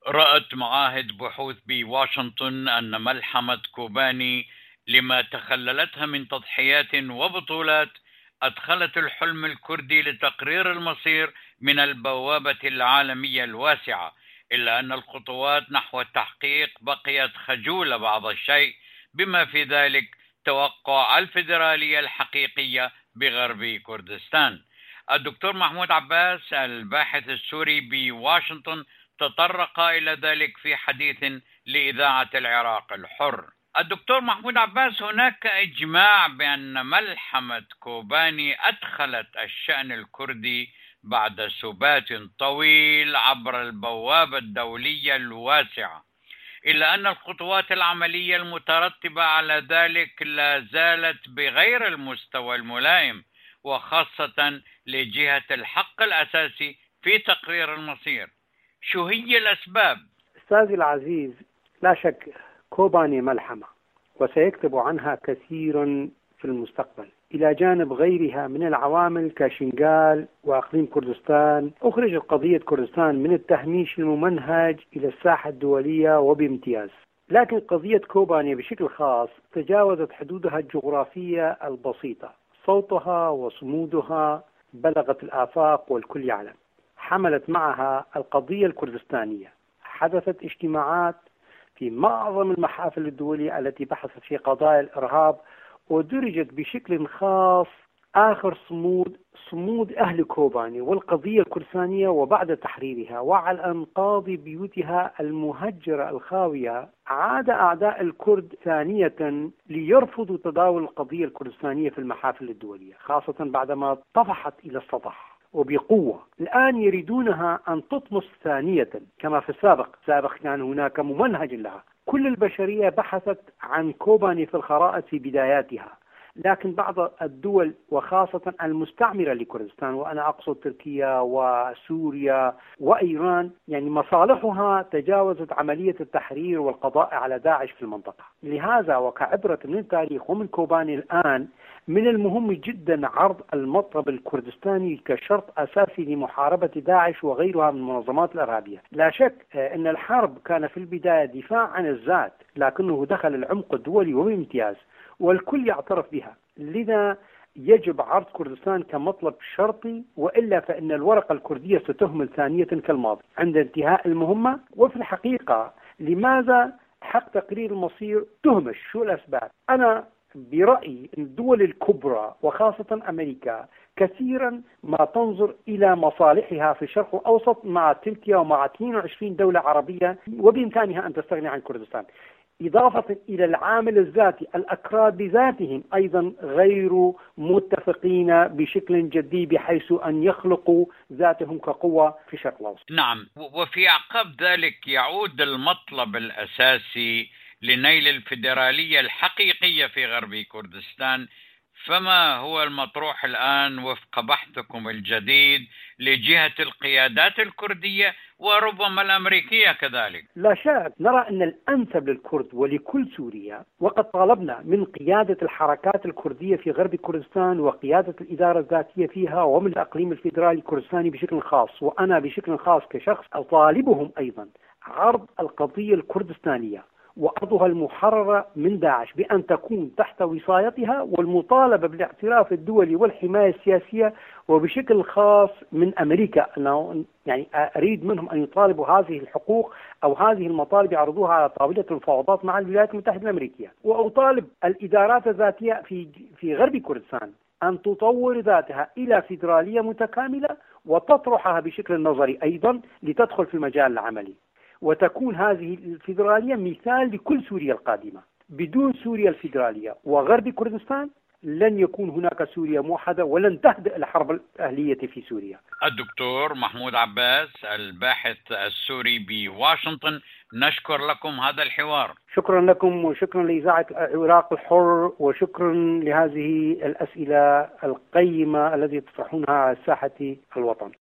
رأت معاهد بحوث بواشنطن أن ملحمة كوباني لما تخللتها من تضحيات وبطولات أدخلت الحلم الكردي لتقرير المصير من البوابة العالمية الواسعة، إلا أن الخطوات نحو التحقيق بقيت خجولة بعض الشيء، بما في ذلك توقع الفيدرالية الحقيقية بغرب كردستان. الدكتور محمود عباس الباحث السوري بواشنطن تطرق إلى ذلك في حديث لإذاعة العراق الحر. الدكتور محمود عباس، هناك إجماع بأن ملحمة كوباني أدخلت الشأن الكردي بعد سبات طويل عبر البوابة الدولية الواسعة، إلا أن الخطوات العملية المترتبة على ذلك لا زالت بغير المستوى الملائم، وخاصة لجهة الحق الأساسي في تقرير المصير. شو هي الأسباب؟ أستاذي العزيز، لا شك كوباني ملحمة وسيكتب عنها كثير في المستقبل، إلى جانب غيرها من العوامل كشنغال وأقليم كردستان. أخرجت قضية كردستان من التهميش الممنهج إلى الساحة الدولية وبامتياز، لكن قضية كوباني بشكل خاص تجاوزت حدودها الجغرافية البسيطة. صوتها وصمودها بلغت الآفاق والكل يعلم. حملت معها القضية الكردستانية، حدثت اجتماعات في معظم المحافل الدولية التي بحثت في قضايا الإرهاب، ودرجت بشكل خاص آخر صمود أهل كوباني والقضية الكردستانية وبعد تحريرها وعلى أنقاض بيوتها المهجرة الخاوية. عاد أعداء الكرد ثانية ليرفضوا تداول القضية الكردستانية في المحافل الدولية، خاصة بعدما طفحت إلى السطح وبقوة. الآن يريدونها أن تطمس ثانية كما في السابق كان هناك ممنهج لها. كل البشرية بحثت عن كوباني في الخرائط في بداياتها، لكن بعض الدول وخاصة المستعمرة لكردستان، وأنا أقصد تركيا وسوريا وإيران، يعني مصالحها تجاوزت عملية التحرير والقضاء على داعش في المنطقة. لهذا وكعبرة من التاريخ ومن كوباني الآن، من المهم جدا عرض المطلب الكردستاني كشرط أساسي لمحاربة داعش وغيرها من المنظمات الإرهابية. لا شك أن الحرب كان في البداية دفاع عن الذات، لكنه دخل العمق الدولي وبامتياز والكل يعترف بها. لذا يجب عرض كردستان كمطلب شرطي، وإلا فإن الورقة الكردية ستهمل ثانية كالماضي عند انتهاء المهمة. وفي الحقيقة لماذا حق تقرير المصير تهمش؟ شو الأسباب؟ أنا برأيي أن الدول الكبرى وخاصة أمريكا كثيرا ما تنظر إلى مصالحها في الشرق الأوسط مع تركيا ومع 22 دولة عربية، وبإمكانها أن تستغني عن كردستان. إضافة إلى العامل الذاتي، الأكراد بذاتهم أيضا غير متفقين بشكل جدي بحيث أن يخلقوا ذاتهم كقوة في الشرق الأوسط. نعم، وفي أعقاب ذلك يعود المطلب الأساسي لنيل الفيدرالية الحقيقية في غرب كردستان. فما هو المطروح الآن وفق بحثكم الجديد لجهة القيادات الكردية وربما الأمريكية كذلك؟ لا شك نرى أن الأنسب للكرد ولكل سوريا، وقد طالبنا من قيادة الحركات الكردية في غرب كردستان وقيادة الإدارة الذاتية فيها ومن الأقليم الفيدرالي الكردستاني بشكل خاص، وأنا بشكل خاص كشخص أطالبهم أيضا عرض القضية الكردستانية وأرضها المحررة من داعش بأن تكون تحت وصايتها، والمطالبة بالاعتراف الدولي والحماية السياسية، وبشكل خاص من أمريكا. أنه يعني أريد منهم أن يطالبوا هذه الحقوق أو هذه المطالب يعرضوها على طاولة المفاوضات مع الولايات المتحدة الأمريكية. وأطالب الإدارات الذاتية في غرب كردستان أن تطور ذاتها إلى فيدرالية متكاملة وتطرحها بشكل نظري أيضا لتدخل في المجال العملي، وتكون هذه الفيدرالية مثال لكل سوريا القادمة. بدون سوريا الفيدرالية وغرب كردستان لن يكون هناك سوريا موحدة ولن تهدأ الحرب الأهلية في سوريا. الدكتور محمود عباس الباحث السوري بواشنطن، نشكر لكم هذا الحوار. شكرا لكم وشكرا لإذاعة العراق الحر، وشكرا لهذه الأسئلة القيمة التي تطرحونها على ساحة الوطن.